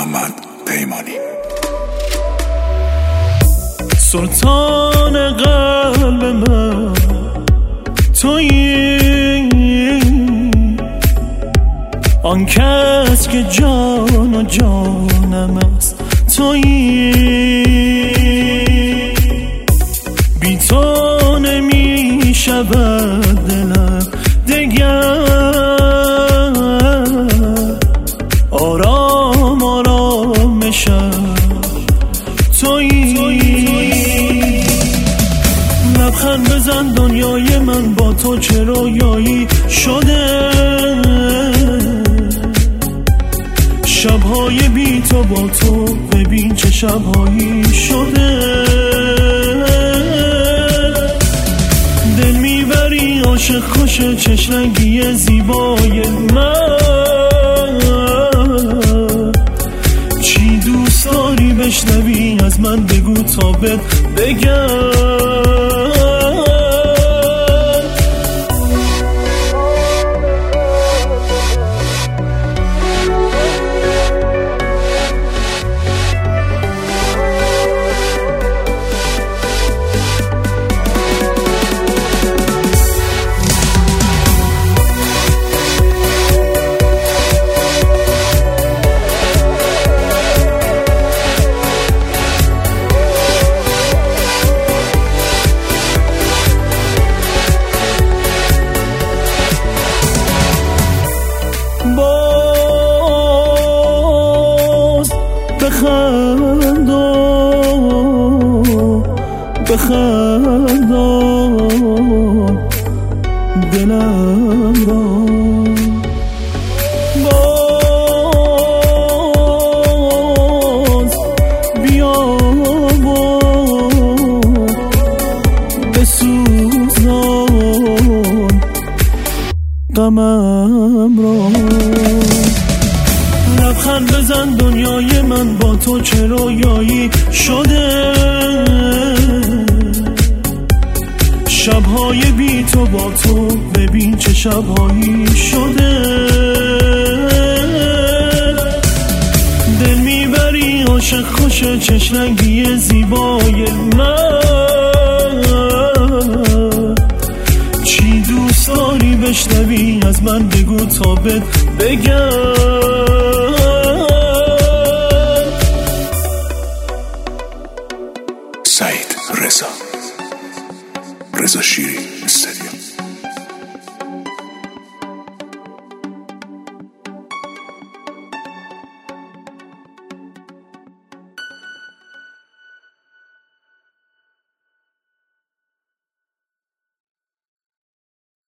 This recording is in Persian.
محمد پیمانی. سلطان قلب من تویی، آن کس که جان و جانم است تویی، بی تو نمی شود دلم دگر، آرام آرام شب تویی. لبخند بزن دنیای من با تو چه رویایی شده، شبهای بی تو با تو ببین چه شبهایی شده. دل میبری عاشق خوش چشمگی زیبای من، چی دوست داری بشنوی از من بگو تا بهت بگم. باز بخندو دلم را، باز بیا و بسوزان غمم را. لبخند بزن دنیای من با تو چه رویایی شده، شبهای بی تو با تو ببین چه شبهایی شده. دل میبری عاشق خوش چشمگی زیبای من، چی دوست داری بشنوی از من بگو تا بهت بگم. سعید رضا شیری.